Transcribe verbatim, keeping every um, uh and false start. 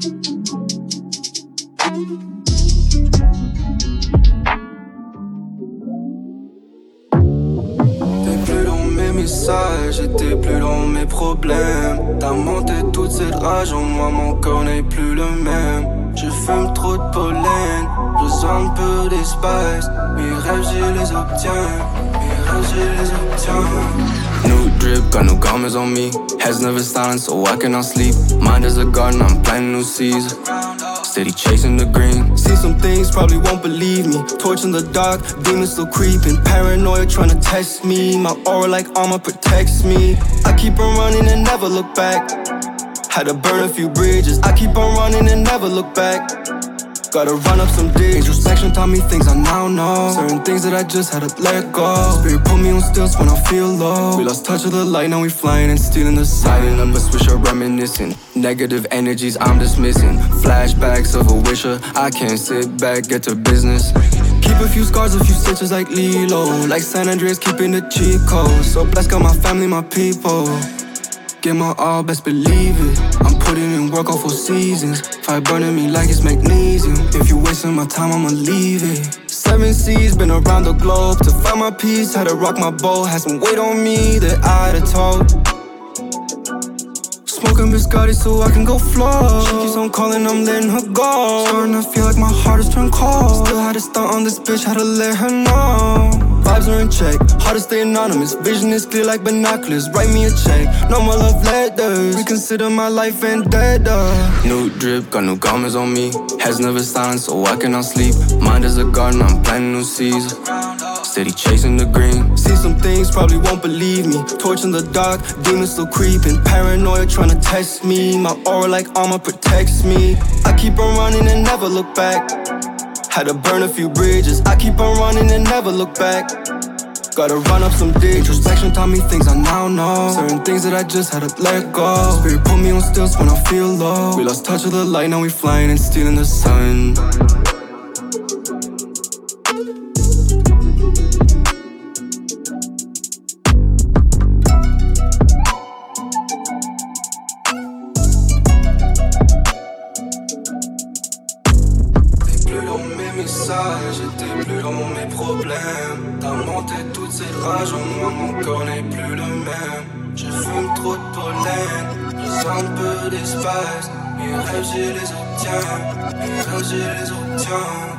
J'étais plus dans mes problèmes. T'as monté toute cette rage en moi, mon corps n'est plus le même. Je fume trop de pollen, je sens un peu d'espace. Mes rêves je les obtiens, mes rêves je les obtiens. New drip, got no garments on me. Heads never silent, so I cannot sleep. Mind is a garden, I'm planting new season. Steady chasing the green. See some things, probably won't believe me. Torch in the dark, demons still creeping. Paranoia trying to test me. My aura like armor protects me. I keep on running and never look back. Had to burn a few bridges. I keep on running and never look back. Gotta run up some digs. Introspection taught me things I now know. Certain things that I just had to let go. Spirit put me on stilts when I feel low. We lost touch of the light, now we flying and stealing the sight. Up a swisher reminiscing. Negative energies I'm dismissing. Flashbacks of a wisher. I can't sit back, get to business. Keep a few scars, a few stitches like Lilo. Like San Andreas, keeping the cheat code. So blessed, got my family, my people. Give my all, best believe it. I'm putting in work all four seasons. Fire burning me like it's magnesium. If you wasting my time, I'ma leave it. Seven seas, been around the globe. To find my peace, had to rock my boat. Had some weight on me that I'd have told. Smoking biscotti so I can go flow. She keeps on calling, I'm letting her go. Starting to feel like my heart is turned cold. Still had to stunt on this bitch, had to let her know. Vibes are in check, hard to stay anonymous. Vision is clear like binoculars. Write me a check, no more love letters. Reconsider my life vendetta. New drip, got new garments on me. Heads never silent, so I cannot sleep. Mind is a garden, I'm planting new season. Steady chasing the green. See some things, probably won't believe me. Torch in the dark, demons still creeping. Paranoia trying to test me. My aura like armor protects me. I keep on running and never look back. Had to burn a few bridges. I keep on running and never look back. Gotta run up some digs. Introspection taught me things I now know. Certain things that I just had to let go. Spirit put me on stilts when I feel low. We lost touch of the light, now we flying and stealing the sun. J'étais plus dans mes problèmes. T'as monté toute cette rage en moi, mon corps n'est plus le même. Je fume trop de pollen, je sens un peu d'espace. Mes rêves je les obtiens, mes rêves je les obtiens.